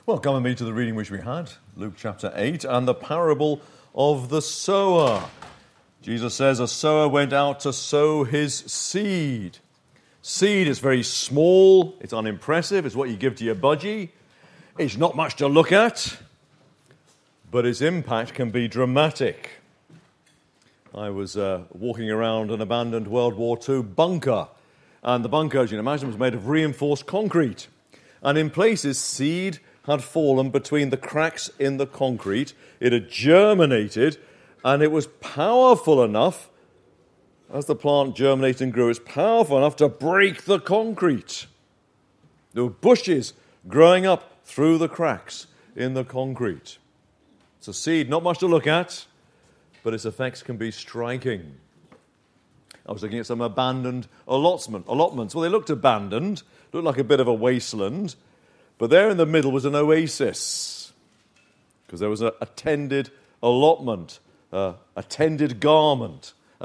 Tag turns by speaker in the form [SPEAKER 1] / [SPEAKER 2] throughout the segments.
[SPEAKER 1] Well, come with me to the reading which we had, Luke chapter 8, and the parable of the sower. Jesus says, a sower went out to sow his seed. Seed is very small, it's unimpressive, it's what you give to your budgie. It's not much to look at, but its impact can be dramatic. I was walking around an abandoned World War II bunker, and the bunker, as you can imagine, was made of reinforced concrete. And in places, seed had fallen between the cracks in the concrete. It had germinated, and it was powerful enough, as the plant germinated and grew, it's powerful enough to break the concrete. There were bushes growing up through the cracks in the concrete. It's a seed, not much to look at, but its effects can be striking. I was looking at some abandoned allotments. Well, they looked abandoned, looked like a bit of a wasteland, but there in the middle was an oasis, because there was a tended allotment, a tended garden,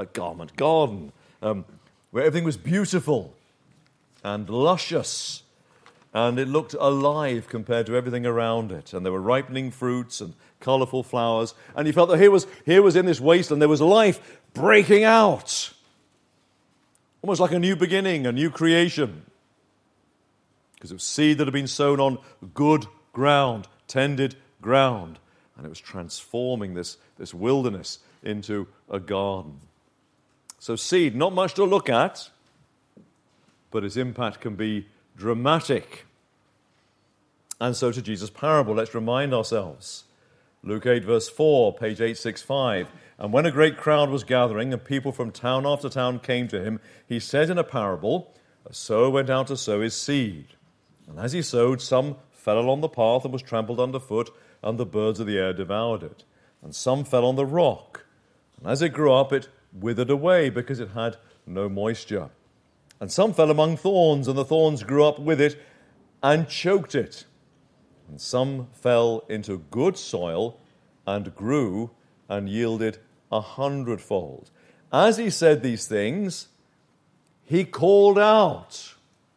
[SPEAKER 1] where everything was beautiful and luscious, and it looked alive compared to everything around it. And there were ripening fruits and colourful flowers, and you felt that here was in this wasteland, there was life breaking out, almost like a new beginning, a new creation. Because it was seed that had been sown on good ground, tended ground, and it was transforming this wilderness into a garden. So seed, not much to look at, but its impact can be dramatic. And so to Jesus' parable, let's remind ourselves. Luke 8 verse 4, page 865. And when a great crowd was gathering, and people from town after town came to him, he said in a parable, a sower went out to sow his seed. And as he sowed, some fell along the path and was trampled underfoot, and the birds of the air devoured it. And some fell on the rock. And as it grew up, it withered away, because it had no moisture. And some fell among thorns, and the thorns grew up with it and choked it. And some fell into good soil and grew and yielded 100-fold. As he said these things, he called out.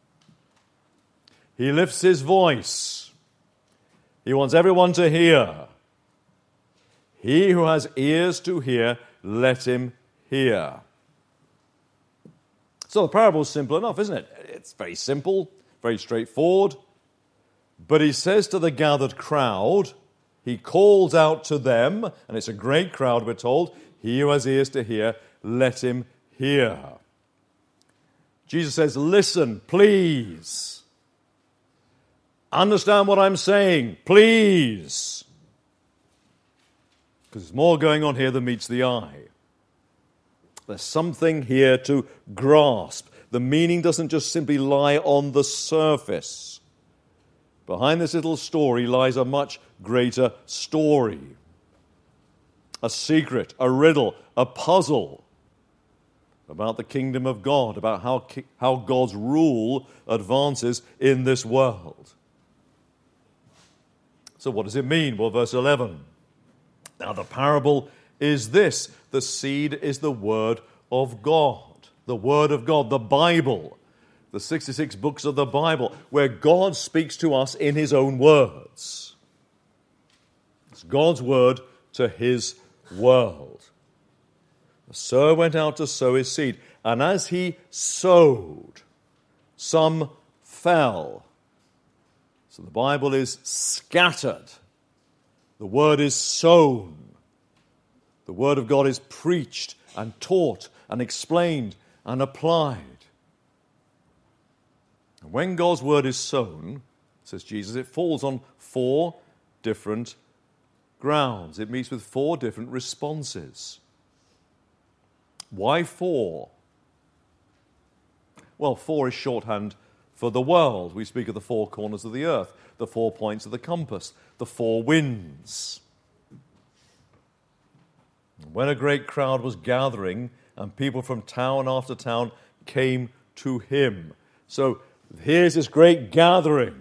[SPEAKER 1] He lifts his voice. He wants everyone to hear. He who has ears to hear, let him hear. So the parable is simple enough, isn't it? It's very simple, very straightforward. But he says to the gathered crowd, he calls out to them, and it's a great crowd, we're told, he who has ears to hear, let him hear. Jesus says, listen, please. Understand what I'm saying, please. Because there's more going on here than meets the eye. There's something here to grasp. The meaning doesn't just simply lie on the surface. Behind this little story lies a much greater story. A secret, a riddle, a puzzle about the kingdom of God, about how God's rule advances in this world. So what does it mean? Well, verse 11. Now the parable is this. The seed is the Word of God. The Word of God, the Bible. The 66 books of the Bible, where God speaks to us in His own words. It's God's Word to His world. The sower went out to sow his seed, and as he sowed, some fell. So the Bible is scattered. The Word is sown. The Word of God is preached and taught and explained and applied. And when God's Word is sown, says Jesus, it falls on 4 different grounds. It meets with 4 different responses. Why 4? Well, 4 is shorthand for the world. We speak of the 4 corners of the earth, the 4 points of the compass, the 4 winds. When a great crowd was gathering, and people from town after town came to him. So here's this great gathering.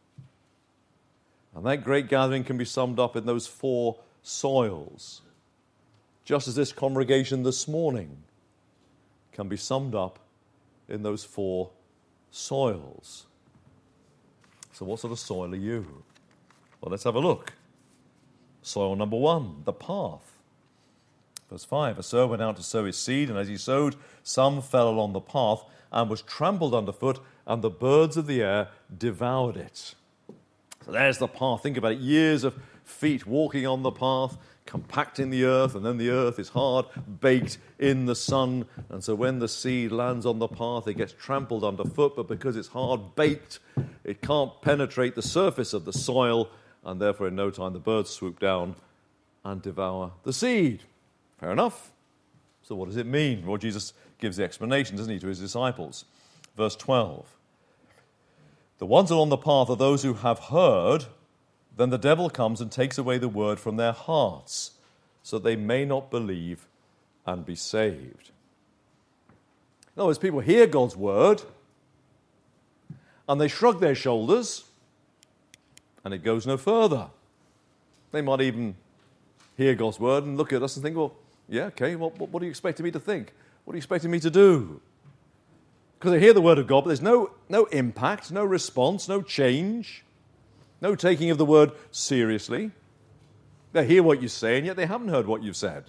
[SPEAKER 1] And that great gathering can be summed up in those 4 soils. Just as this congregation this morning can be summed up in those 4 soils. So what sort of soil are you? Well, let's have a look. Soil number 1, the path. Verse 5, a sower went out to sow his seed, and as he sowed, some fell along the path and was trampled underfoot, and the birds of the air devoured it. So there's the path. Think about it. Years of feet walking on the path, compacting the earth, and then the earth is hard, baked in the sun. And so when the seed lands on the path, it gets trampled underfoot, but because it's hard baked, it can't penetrate the surface of the soil, and therefore in no time the birds swoop down and devour the seed. Fair enough. So what does it mean? Well, Jesus gives the explanation, doesn't he, to his disciples. Verse 12. The ones along the path are those who have heard. Then the devil comes and takes away the word from their hearts, so they may not believe and be saved. In other words, people hear God's word, and they shrug their shoulders, and it goes no further. They might even hear God's word and look at us and think, well, yeah, okay, what are you expecting me to think? What are you expecting me to do? Because they hear the word of God, but there's no impact, no response, no change, no taking of the word seriously. They hear what you say, and yet they haven't heard what you've said.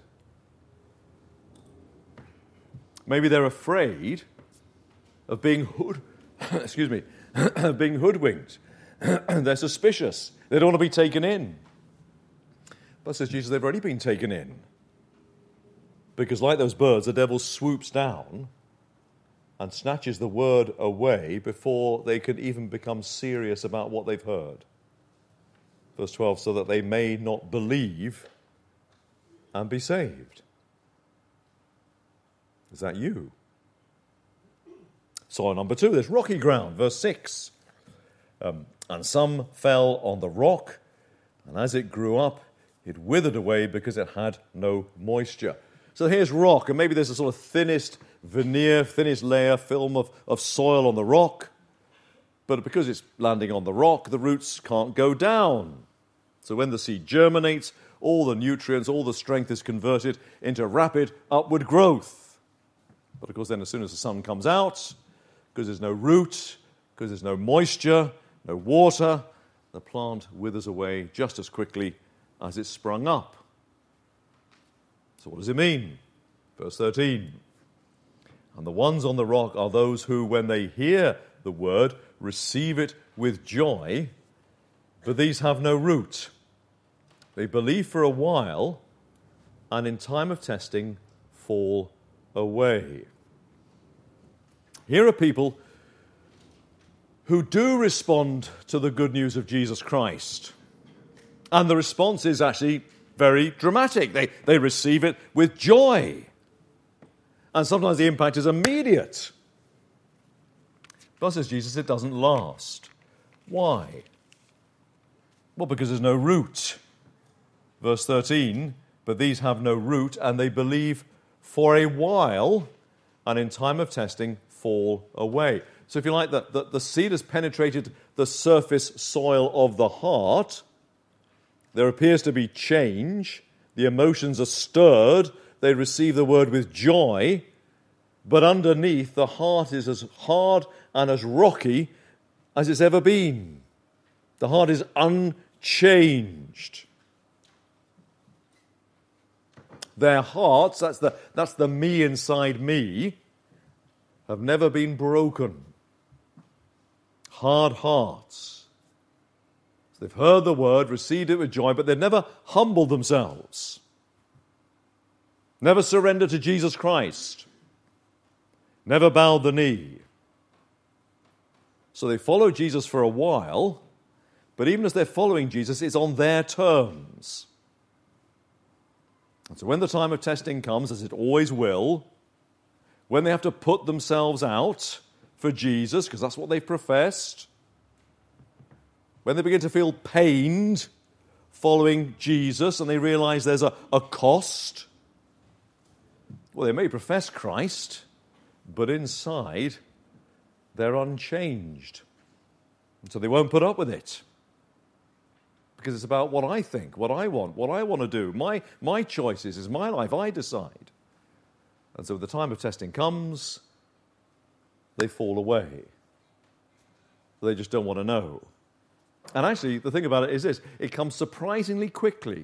[SPEAKER 1] Maybe they're afraid of being being hoodwinked. They're suspicious. They don't want to be taken in. But says Jesus, they've already been taken in. Because like those birds, the devil swoops down and snatches the word away before they can even become serious about what they've heard. Verse 12, so that they may not believe and be saved. Is that you? Soil number 2, there's rocky ground. Verse 6. And some fell on the rock, and as it grew up, it withered away because it had no moisture. So here's rock, and maybe there's a sort of thinnest layer, film of soil on the rock. But because it's landing on the rock, the roots can't go down. So when the seed germinates, all the nutrients, all the strength is converted into rapid upward growth. But of course then as soon as the sun comes out, because there's no root, because there's no moisture, no water, the plant withers away just as quickly as it sprung up. So what does it mean? Verse 13. And the ones on the rock are those who, when they hear the word, receive it with joy, but these have no root. They believe for a while, and in time of testing, fall away. Here are people who do respond to the good news of Jesus Christ. And the response is actually very dramatic. They receive it with joy. And sometimes the impact is immediate. But says Jesus, it doesn't last. Why? Well, because there's no root. Verse 13, but these have no root, and they believe for a while, and in time of testing, fall away. So if you like, the seed has penetrated the surface soil of the heart. There appears to be change. The emotions are stirred. They receive the word with joy. But underneath, the heart is as hard and as rocky as it's ever been. The heart is unchanged. Their hearts, that's the me inside me, have never been broken. Hard hearts. So they've heard the word, received it with joy, but they've never humbled themselves. Never surrendered to Jesus Christ. Never bowed the knee. So they follow Jesus for a while, but even as they're following Jesus, it's on their terms. And so when the time of testing comes, as it always will, when they have to put themselves out for Jesus, because that's what they've professed, when they begin to feel pained following Jesus and they realize there's a cost, well, they may profess Christ, but inside they're unchanged. And so they won't put up with it. Because it's about what I think, what I want to do. My choices is my life, I decide. And so when the time of testing comes, they fall away. They just don't want to know. And actually, the thing about it is this: it comes surprisingly quickly.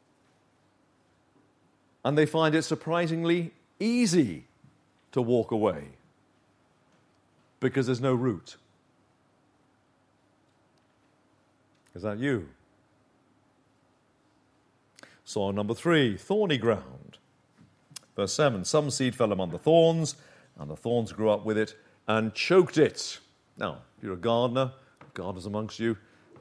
[SPEAKER 1] And they find it surprisingly easy to walk away because there's no root. Is that you? Soil number 3, thorny ground. Verse 7, some seed fell among the thorns, and the thorns grew up with it and choked it. Now, if you're a gardener, gardeners amongst you,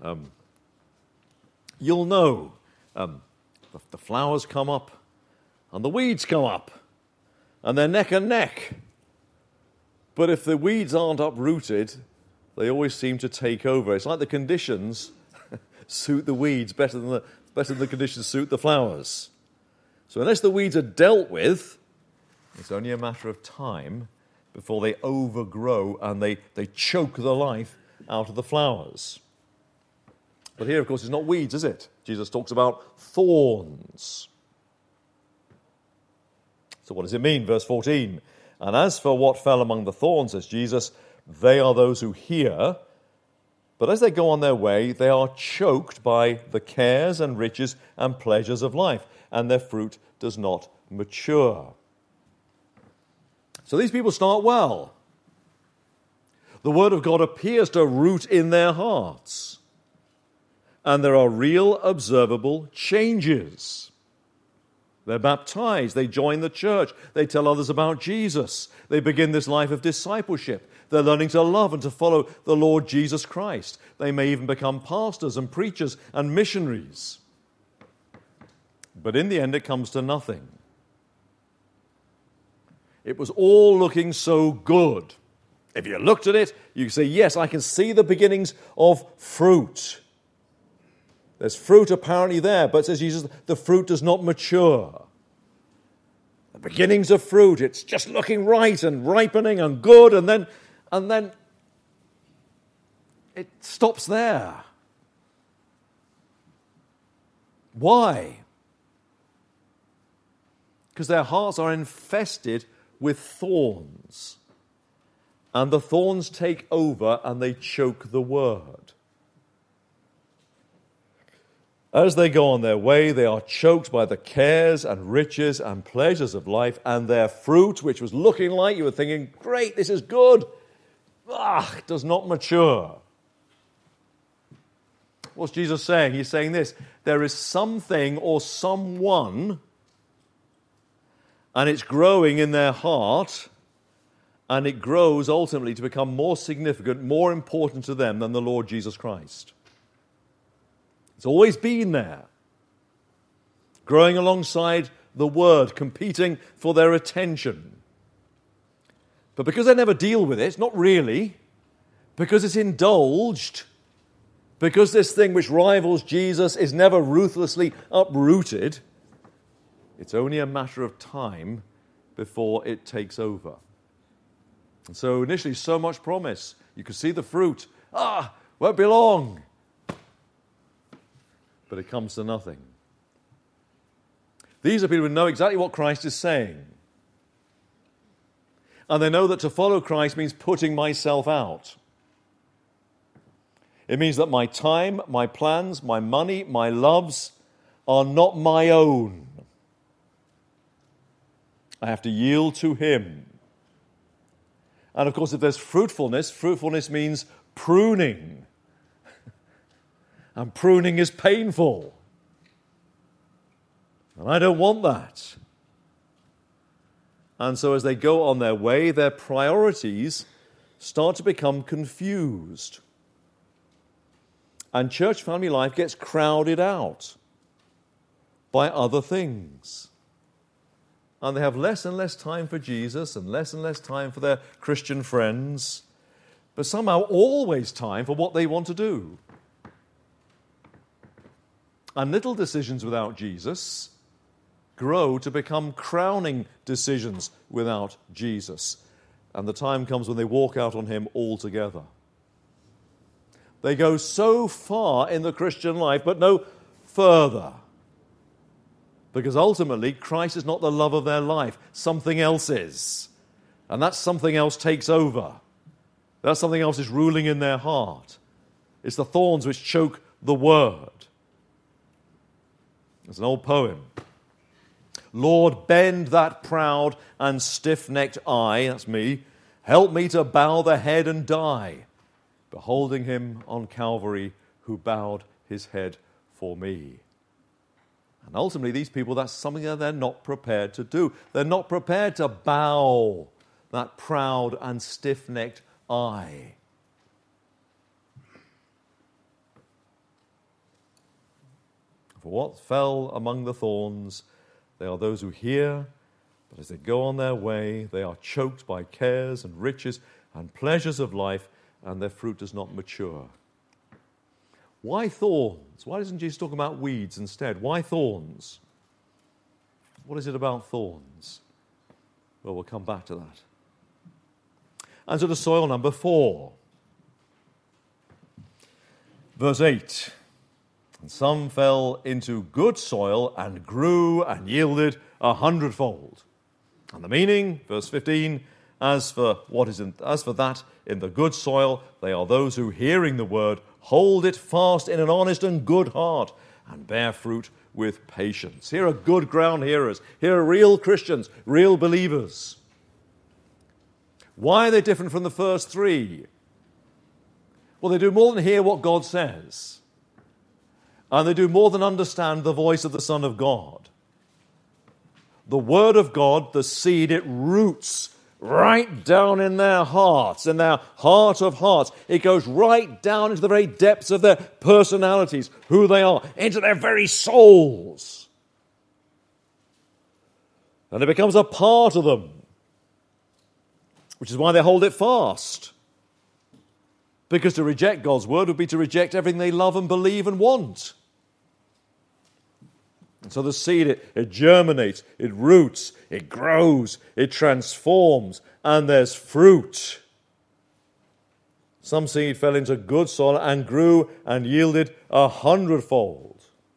[SPEAKER 1] you'll know the flowers come up and the weeds come up and they're neck and neck. But if the weeds aren't uprooted, they always seem to take over. It's like the conditions suit the weeds better than the conditions suit the flowers. So unless the weeds are dealt with, it's only a matter of time before they overgrow and they choke the life out of the flowers. But here, of course, it's not weeds, is it? Jesus talks about thorns. So what does it mean? Verse 14, and as for what fell among the thorns, says Jesus, they are those who hear, but as they go on their way, they are choked by the cares and riches and pleasures of life, and their fruit does not mature. So these people start well. The Word of God appears to root in their hearts. And there are real, observable changes. They're baptized. They join the church. They tell others about Jesus. They begin this life of discipleship. They're learning to love and to follow the Lord Jesus Christ. They may even become pastors and preachers and missionaries. But in the end, it comes to nothing. It was all looking so good. If you looked at it, you could say, yes, I can see the beginnings of fruit. There's fruit apparently there, but says Jesus, the fruit does not mature. The beginnings of fruit, it's just looking right and ripening and good, and then it stops there. Why? Because their hearts are infested with thorns. And the thorns take over and they choke the word. As they go on their way, they are choked by the cares and riches and pleasures of life, and their fruit, which was looking like you were thinking, great, this is good, does not mature. What's Jesus saying? He's saying this: there is something or someone, and it's growing in their heart, and it grows ultimately to become more significant, more important to them than the Lord Jesus Christ. It's always been there, growing alongside the Word, competing for their attention. But because they never deal with it, not really, because it's indulged, because this thing which rivals Jesus is never ruthlessly uprooted, it's only a matter of time before it takes over. And so initially, so much promise. You could see the fruit. Won't be long. But it comes to nothing. These are people who know exactly what Christ is saying. And they know that to follow Christ means putting myself out. It means that my time, my plans, my money, my loves are not my own. I have to yield to Him. And of course, if there's fruitfulness means pruning. And pruning is painful. And I don't want that. And so as they go on their way, their priorities start to become confused. And church family life gets crowded out by other things. And they have less and less time for Jesus and less time for their Christian friends, but somehow always time for what they want to do. And little decisions without Jesus grow to become crowning decisions without Jesus. And the time comes when they walk out on Him altogether. They go so far in the Christian life, but no further. Because ultimately, Christ is not the love of their life. Something else is. And that something else takes over. That something else is ruling in their heart. It's the thorns which choke the word. It's an old poem. Lord, bend that proud and stiff-necked eye, that's me, help me to bow the head and die, beholding him on Calvary who bowed his head for me. And ultimately, these people, that's something that they're not prepared to do. They're not prepared to bow that proud and stiff-necked eye. For what fell among the thorns, they are those who hear, but as they go on their way, they are choked by cares and riches and pleasures of life, and their fruit does not mature. Why thorns? Why doesn't Jesus talk about weeds instead? Why thorns? What is it about thorns? Well, we'll come back to that. And so to soil number 4. Verse 8. And some fell into good soil and grew and yielded 100-fold. And the meaning, verse 15, as for that in the good soil, they are those who, hearing the word, hold it fast in an honest and good heart, and bear fruit with patience. Here are good ground hearers. Here are real Christians, real believers. Why are they different from the first 3? Well, they do more than hear what God says. And they do more than understand the voice of the Son of God. The Word of God, the seed, it roots right down in their hearts, in their heart of hearts. It goes right down into the very depths of their personalities, who they are, into their very souls. And it becomes a part of them, which is why they hold it fast. Because to reject God's Word would be to reject everything they love and believe and want. And so the seed, it germinates, it roots, it grows, it transforms, and there's fruit. Some seed fell into good soil and grew and yielded 100-fold.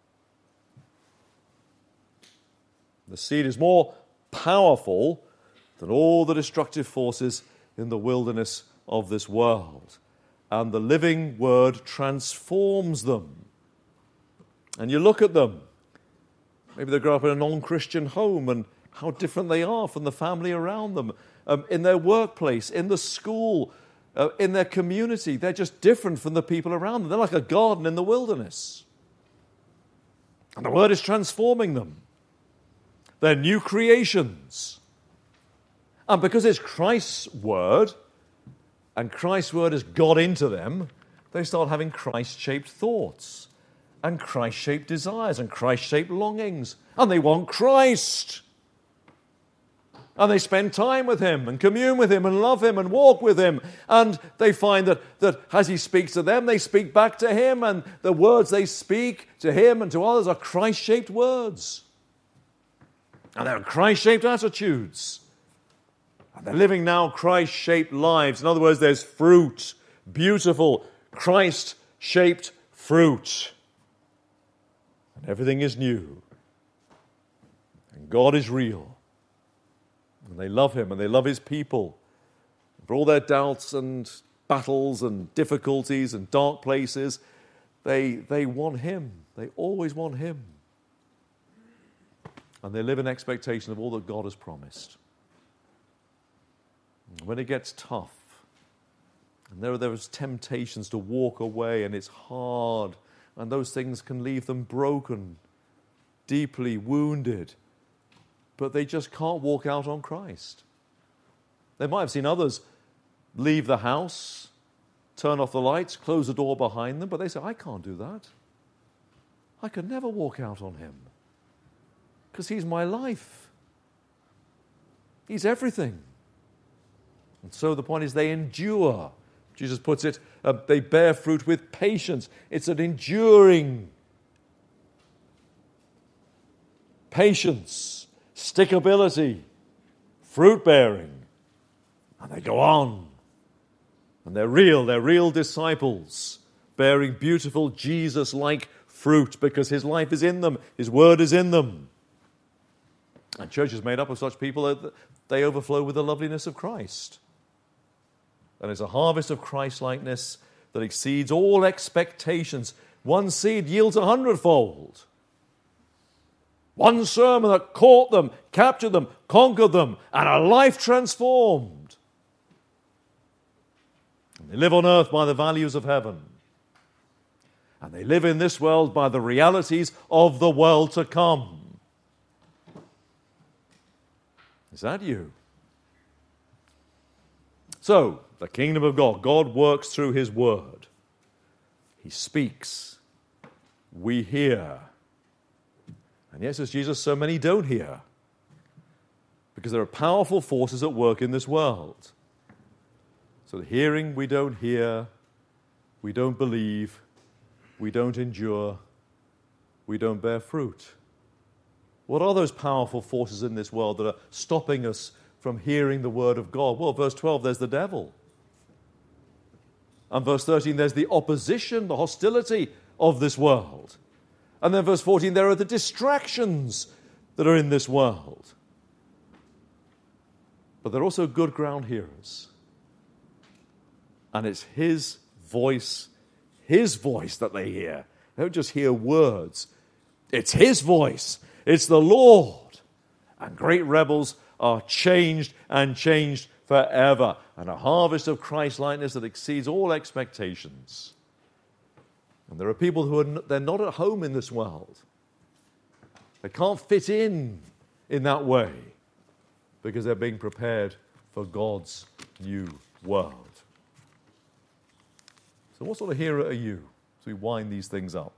[SPEAKER 1] The seed is more powerful than all the destructive forces in the wilderness of this world. And the living Word transforms them. And you look at them. Maybe they grow up in a non-Christian home and how different they are from the family around them. In their workplace, in the school, in their community. They're just different from the people around them. They're like a garden in the wilderness. And the Word is transforming them. They're new creations. And because it's Christ's Word, and Christ's Word has got into them, they start having Christ-shaped thoughts, and Christ-shaped desires, and Christ-shaped longings. And they want Christ. And they spend time with Him, and commune with Him, and love Him, and walk with Him. And they find that as He speaks to them, they speak back to Him, and the words they speak to Him and to others are Christ-shaped words. And they're Christ-shaped attitudes. And they're living now Christ-shaped lives. In other words, there's fruit, beautiful, Christ-shaped fruit. And everything is new. And God is real. And they love Him and they love His people. For all their doubts and battles and difficulties and dark places, they want Him. They always want Him. And they live in expectation of all that God has promised. When it gets tough, and there is temptations to walk away, and it's hard, and those things can leave them broken, deeply wounded, but they just can't walk out on Christ. They might have seen others leave the house, turn off the lights, close the door behind them, but they say, I can't do that. I could never walk out on Him, because He's my life. He's everything. And so the point is they endure. Jesus puts it, they bear fruit with patience. It's an enduring patience, stickability, fruit-bearing. And they go on. And they're real disciples, bearing beautiful Jesus-like fruit because His life is in them, His Word is in them. And church is made up of such people that they overflow with the loveliness of Christ. And it's a harvest of Christ-likeness that exceeds all expectations. One seed yields 100-fold. One sermon that caught them, captured them, conquered them, and a life transformed. And they live on earth by the values of heaven. And they live in this world by the realities of the world to come. Is that you? So, the kingdom of God. God works through His word. He speaks. We hear. And yes, as Jesus, so many don't hear. Because there are powerful forces at work in this world. So the hearing, we don't hear. We don't believe. We don't endure. We don't bear fruit. What are those powerful forces in this world that are stopping us from hearing the word of God? Well, verse 12, there's the devil. And verse 13, there's the opposition, the hostility of this world. And then verse 14, there are the distractions that are in this world. But they're also good ground hearers. And it's His voice that they hear. They don't just hear words. It's His voice. It's the Lord. And great rebels are changed and changed forever. And a harvest of Christ-likeness that exceeds all expectations. And there are people who they're not at home in this world. They can't fit in that way because they're being prepared for God's new world. So what sort of hearer are you as we wind these things up?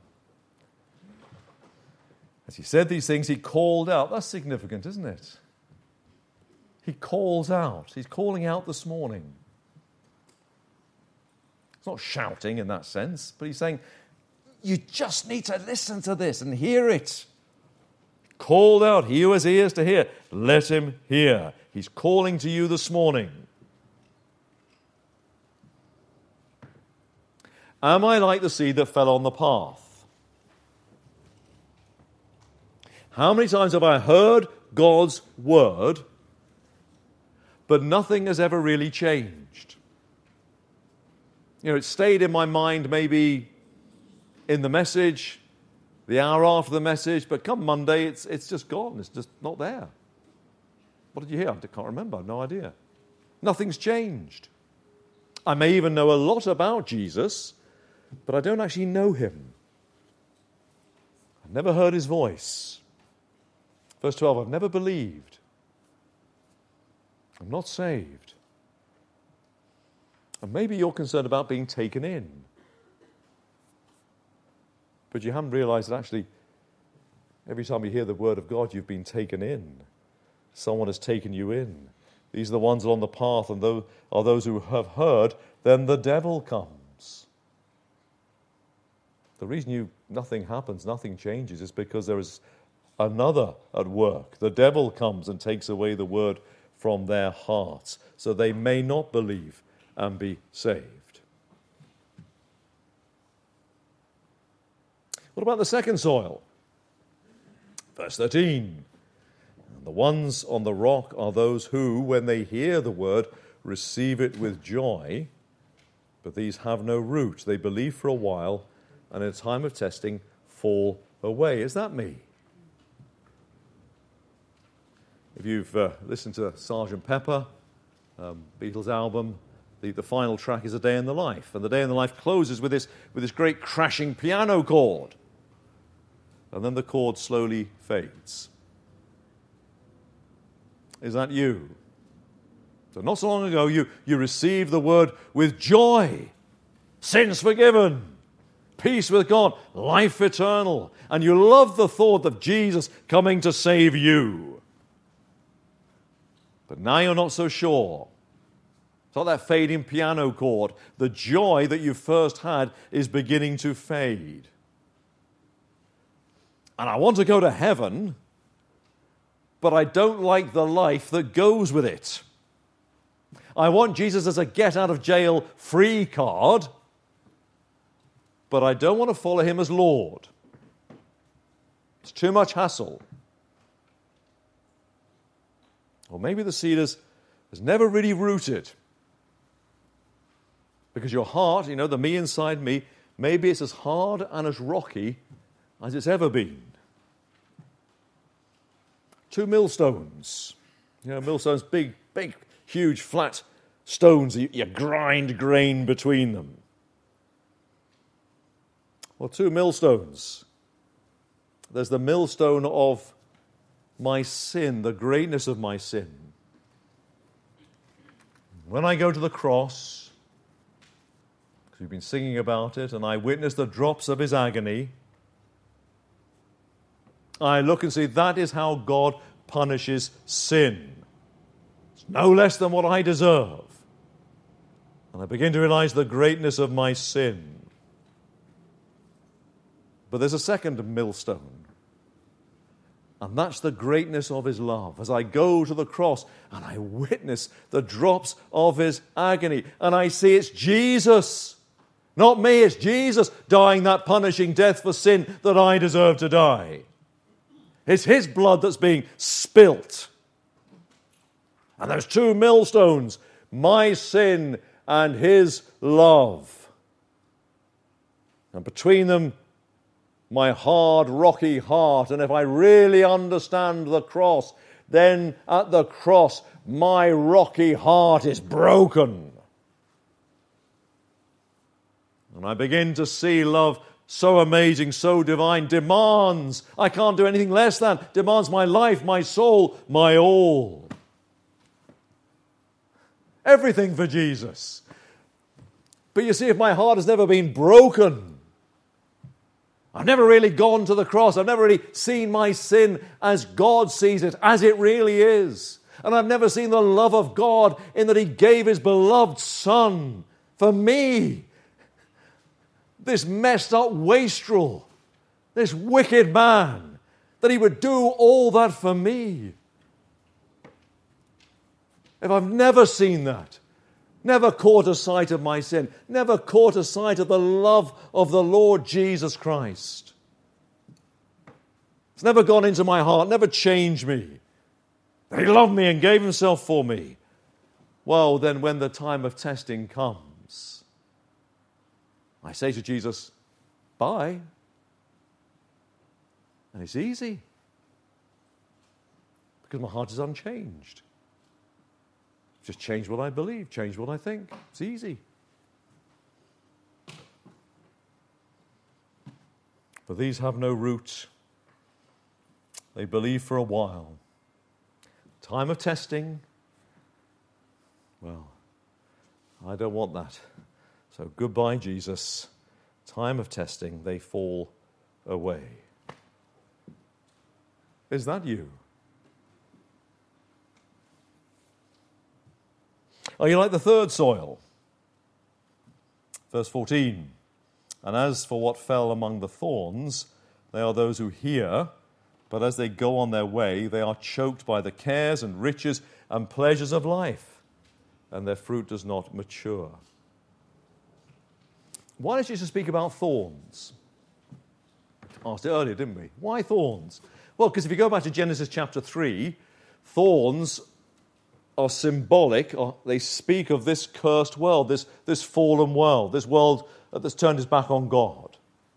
[SPEAKER 1] As He said these things, He called out. That's significant, isn't it? He calls out. He's calling out this morning. It's not shouting in that sense, but He's saying, you just need to listen to this and hear it. Called out. He who has ears to hear, let him hear. He's calling to you this morning. Am I like the seed that fell on the path? How many times have I heard God's word, but nothing has ever really changed? You know, it stayed in my mind maybe in the message, the hour after the message, but come Monday, it's just gone. It's just not there. What did you hear? I can't remember. I have no idea. Nothing's changed. I may even know a lot about Jesus, but I don't actually know Him. I've never heard His voice. Verse 12, I've never believed. I'm not saved. And maybe you're concerned about being taken in. But you haven't realized that actually every time you hear the word of God, you've been taken in. Someone has taken you in. These are the ones on the path, and those are those who have heard, then the devil comes. The reason nothing happens, nothing changes, is because there is another at work. The devil comes and takes away the word from their hearts, so they may not believe and be saved. What about the second soil? Verse 13. And the ones on the rock are those who, when they hear the word, receive it with joy, but these have no root. They believe for a while, and in a time of testing, fall away. Is that me? If you've listened to Sgt. Pepper, Beatles album, the final track is A Day in the Life. And The Day in the Life closes with this great crashing piano chord. And then the chord slowly fades. Is that you? So not so long ago, you received the word with joy. Sins forgiven. Peace with God. Life eternal. And you love the thought of Jesus coming to save you. But now you're not so sure. It's like that fading piano chord. The joy that you first had is beginning to fade. And I want to go to heaven, but I don't like the life that goes with it. I want Jesus as a get-out-of-jail-free card, but I don't want to follow Him as Lord. It's too much hassle. Or maybe the seed has never really rooted, Because your heart, the me inside me, maybe it's as hard and as rocky as it's ever been. 2 millstones. Millstones, big, huge, flat stones. You grind grain between them. Well, 2 millstones. There's the millstone of my sin, the greatness of my sin. When I go to the cross, because we've been singing about it, and I witness the drops of his agony, I look and see that is how God punishes sin. It's no less than what I deserve. And I begin to realize the greatness of my sin. But there's a second millstone. And that's the greatness of his love. As I go to the cross and I witness the drops of his agony, and I see it's Jesus, not me, it's Jesus dying that punishing death for sin that I deserve to die. It's his blood that's being spilt. And those 2 millstones, my sin and his love. And between them, my hard, rocky heart. And if I really understand the cross, then at the cross, my rocky heart is broken. And I begin to see love so amazing, so divine, demands, I can't do anything less than, demands my life, my soul, my all. Everything for Jesus. But you see, if my heart has never been broken, I've never really gone to the cross. I've never really seen my sin as God sees it, as it really is. And I've never seen the love of God in that he gave his beloved Son for me. This messed up wastrel, this wicked man, that he would do all that for me. If I've never seen that, never caught a sight of my sin, never caught a sight of the love of the Lord Jesus Christ, it's never gone into my heart, never changed me, that he loved me and gave himself for me, well, then when the time of testing comes, I say to Jesus, bye. And it's easy. Because my heart is unchanged. Just change what I believe, change what I think. It's easy. But these have no root. They believe for a while. Time of testing, well, I don't want that. So goodbye, Jesus. Time of testing, they fall away. Is that you? Are you like the third soil? Verse 14. And as for what fell among the thorns, they are those who hear, but as they go on their way, they are choked by the cares and riches and pleasures of life, and their fruit does not mature. Why did Jesus speak about thorns? Asked it earlier, didn't we? Why thorns? Well, because if you go back to Genesis chapter 3, thorns are symbolic, or they speak of this cursed world, this fallen world, this world that's turned its back on God.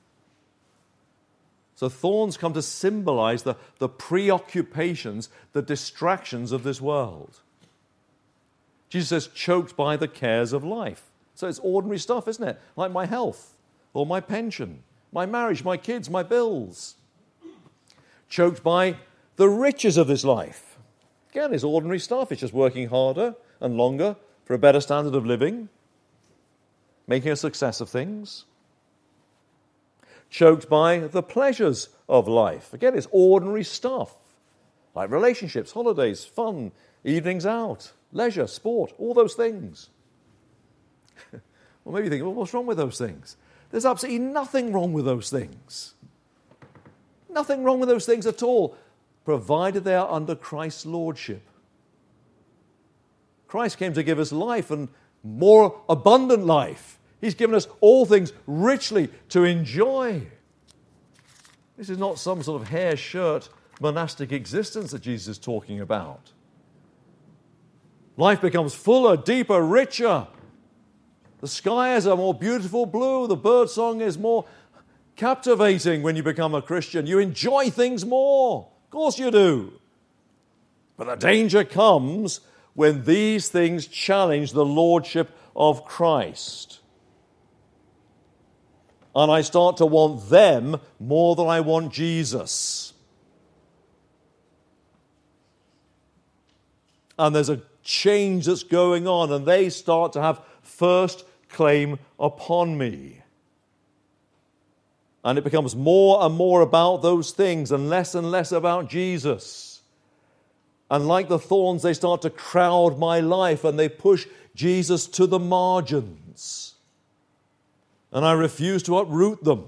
[SPEAKER 1] So thorns come to symbolize the preoccupations, the distractions of this world. Jesus says, choked by the cares of life. So it's ordinary stuff, isn't it? Like my health, or my pension, my marriage, my kids, my bills. Choked by the riches of this life. Again, it's ordinary stuff. It's just working harder and longer for a better standard of living, making a success of things. Choked by the pleasures of life. Again, it's ordinary stuff, like relationships, holidays, fun, evenings out, leisure, sport, all those things. Well, maybe you think, well, what's wrong with those things? There's absolutely nothing wrong with those things. Nothing wrong with those things at all, provided they are under Christ's lordship. Christ came to give us life, and more abundant life. He's given us all things richly to enjoy. This is not some sort of hair shirt monastic existence that Jesus is talking about. Life becomes fuller, deeper, richer The skies are more beautiful blue. The bird song is more captivating when you become a Christian. You enjoy things more. Of course you do. But the danger comes when these things challenge the lordship of Christ. And I start to want them more than I want Jesus. And there's a change that's going on, and they start to have first claim upon me. And it becomes more and more about those things and less about Jesus. And like the thorns, they start to crowd my life and they push Jesus to the margins. And I refuse to uproot them.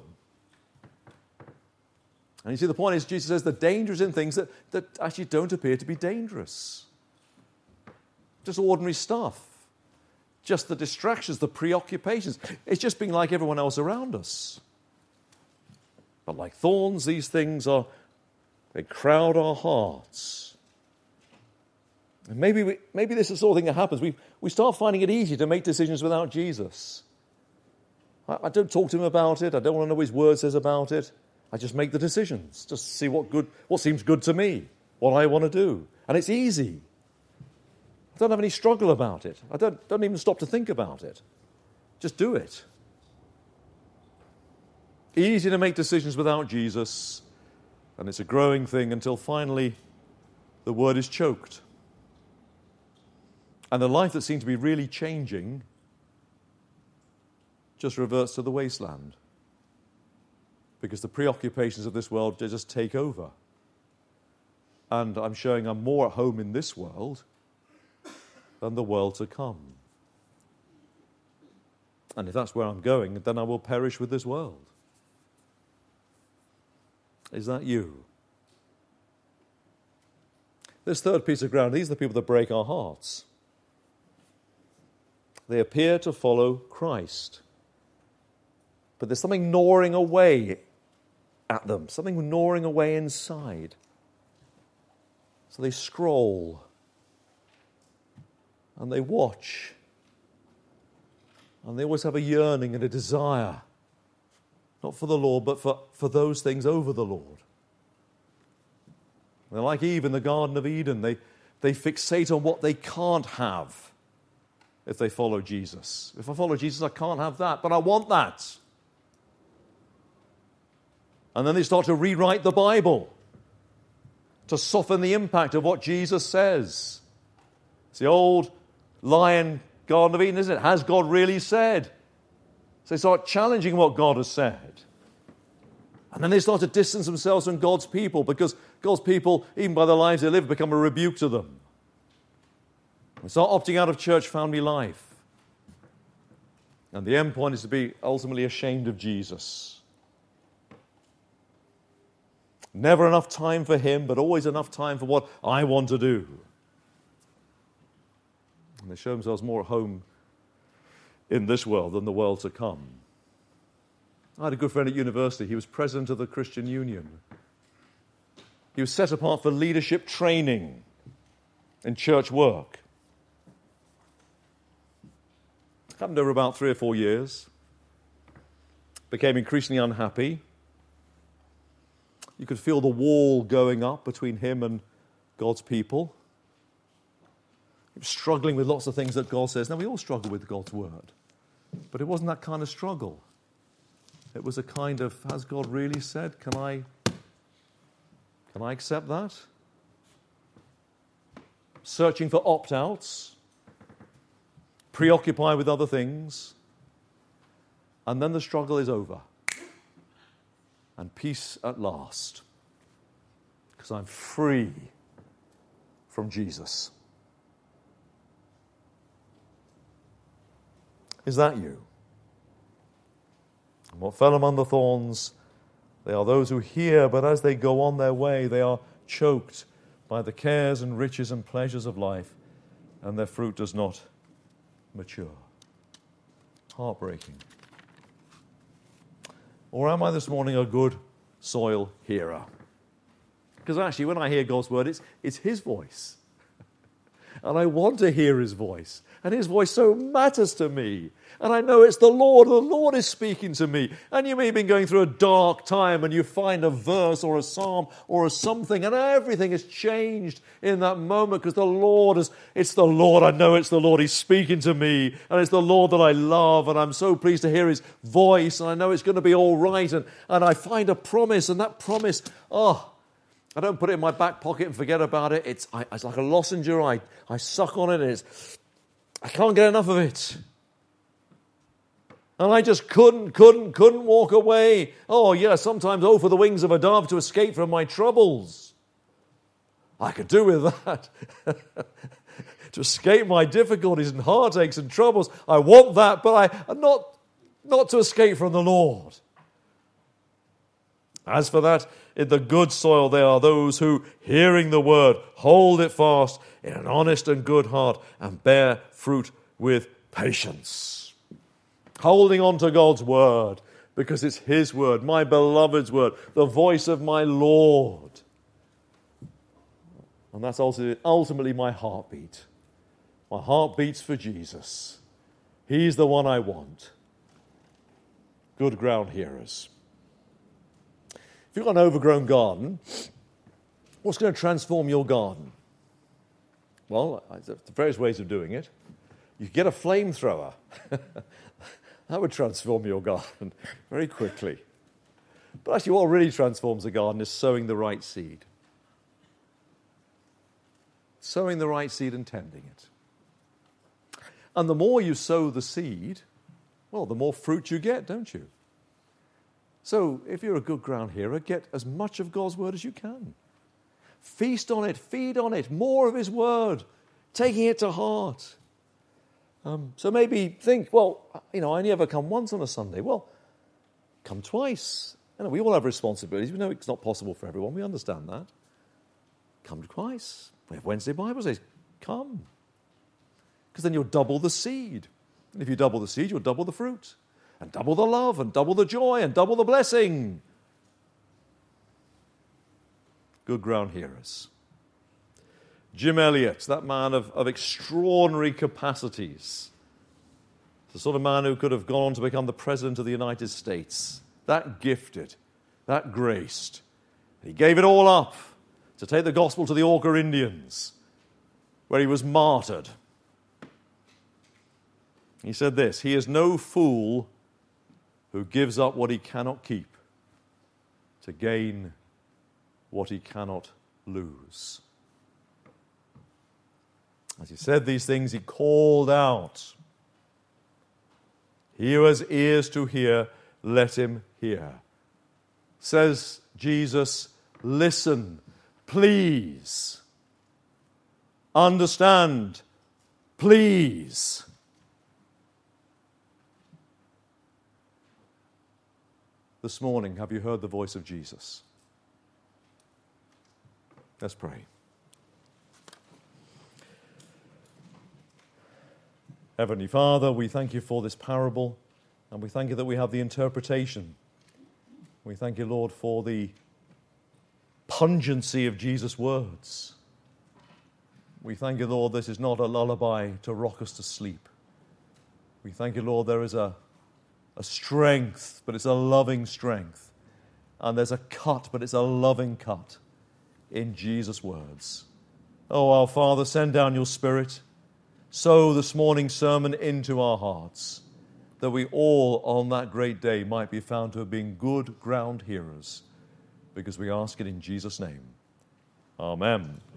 [SPEAKER 1] And you see, the point is, Jesus says the danger is in things that actually don't appear to be dangerous. Just ordinary stuff. Just the distractions, the preoccupations. It's just being like everyone else around us. But like thorns, these things they crowd our hearts. And maybe this is the sort of thing that happens. We start finding it easy to make decisions without Jesus. I don't talk to him about it. I don't want to know what his word says about it. I just make the decisions. Just see what seems good to me, what I want to do. And it's easy. I don't have any struggle about it. I don't even stop to think about it. Just do it. Easy to make decisions without Jesus, and it's a growing thing until finally the word is choked. And the life that seemed to be really changing just reverts to the wasteland. Because the preoccupations of this world, they just take over. And I'm showing I'm more at home in this world than the world to come. And if that's where I'm going, then I will perish with this world. Is that you? This third piece of ground, these are the people that break our hearts. They appear to follow Christ. But there's something gnawing away at them, something gnawing away inside. So they scroll and they watch. And they always have a yearning and a desire, not for the Lord, but for those things over the Lord. They're like Eve in the Garden of Eden. They fixate on what they can't have if they follow Jesus. If I follow Jesus, I can't have that, but I want that. And then they start to rewrite the Bible to soften the impact of what Jesus says. It's the old lion Garden of Eden, isn't it? Has God really said? So they start challenging what God has said. And then they start to distance themselves from God's people because God's people, even by the lives they live, become a rebuke to them. They start opting out of church family life. And the end point is to be ultimately ashamed of Jesus. Never enough time for him, but always enough time for what I want to do. And they show themselves more at home in this world than the world to come. I had a good friend at university. He was president of the Christian Union. He was set apart for leadership training in church work. Happened over about 3 or 4 years. Became increasingly unhappy. You could feel the wall going up between him and God's people. He was struggling with lots of things that God says. Now, we all struggle with God's word. But it wasn't that kind of struggle. It was a kind of, has God really said? Can I accept that? Searching for opt-outs. Preoccupied with other things. And then the struggle is over. And peace at last. Because I'm free from Jesus. Is that you? And what fell among the thorns, they are those who hear, but as they go on their way, they are choked by the cares and riches and pleasures of life, and their fruit does not mature. Heartbreaking. Or am I this morning a good soil hearer? Because actually, when I hear God's word, it's his voice. And I want to hear his voice. And his voice so matters to me. And I know it's the Lord. The Lord is speaking to me. And you may have been going through a dark time and you find a verse or a psalm or a something and everything has changed in that moment because it's the Lord. I know it's the Lord. He's speaking to me. And it's the Lord that I love. And I'm so pleased to hear his voice. And I know it's going to be all right. And I find a promise. And that promise, I don't put it in my back pocket and forget about it. It's like a lozenge. I suck on it. I can't get enough of it. And I just couldn't walk away. Oh, yeah, sometimes for the wings of a dove to escape from my troubles. I could do with that. To escape my difficulties and heartaches and troubles. I want that, but not to escape from the Lord. As for that, in the good soil they are those who, hearing the word, hold it fast in an honest and good heart and bear fruit with patience. Holding on to God's word because it's his word, my beloved's word, the voice of my Lord. And that's ultimately my heartbeat. My heart beats for Jesus. He's the one I want. Good ground hearers. If you've got an overgrown garden, what's going to transform your garden? Well, there's various ways of doing it. You could get a flamethrower. That would transform your garden very quickly. But actually what really transforms a garden is sowing the right seed. Sowing the right seed and tending it. And the more you sow the seed, well, the more fruit you get, don't you? So if you're a good ground hearer, get as much of God's word as you can. Feast on it, feed on it, more of his word, taking it to heart. So maybe think, well, I only ever come once on a Sunday. Well, come twice. We all have responsibilities. We know it's not possible for everyone. We understand that. Come twice. We have Wednesday Bible days. Come. Because then you'll double the seed. And if you double the seed, you'll double the fruit. And double the love, and double the joy, and double the blessing. Good ground hearers. Jim Elliot, that man of extraordinary capacities. The sort of man who could have gone on to become the President of the United States. That gifted, that graced. He gave it all up to take the gospel to the Auca Indians, where he was martyred. He said this, he is no fool who gives up what he cannot keep to gain what he cannot lose. As he said these things, he called out, he who has ears to hear, let him hear. Says Jesus, listen, please. Understand, please. This morning, have you heard the voice of Jesus? Let's pray. Heavenly Father, we thank you for this parable, and we thank you that we have the interpretation. We thank you, Lord, for the pungency of Jesus' words. We thank you, Lord, this is not a lullaby to rock us to sleep. We thank you, Lord, there is a strength, but it's a loving strength. And there's a cut, but it's a loving cut in Jesus' words. Oh, our Father, send down your Spirit. Sow this morning's sermon into our hearts, that we all on that great day might be found to have been good ground hearers, because we ask it in Jesus' name. Amen.